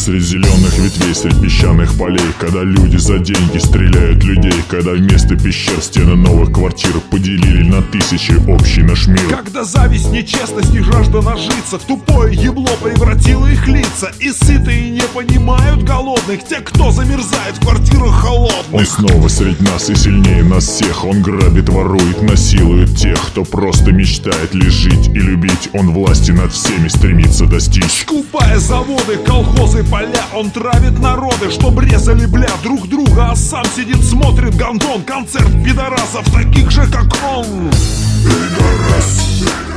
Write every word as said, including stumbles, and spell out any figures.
среди зеленых ветвей, среди песчаных полей, когда люди за деньги стреляют людей, когда вместо пещер стены новых квартир поделили на тысячи общий наш мир. Когда зависть, нечестность и жажда нажиться в тупое ебло превратила их лица, и сытые не понимают голодных, те, кто замерзает в квартирах холодных. Он снова среди нас и сильнее нас всех. Он грабит, ворует, насилует тех, кто просто мечтает лишь жить и любить. Он власти над всеми стремится достичь. Скупая заводы, колхозы, поля, он травит народы, чтоб резали, бля, друг друга, а сам сидит, смотрит гандон, концерт пидорасов, таких же, как он. Пидорас.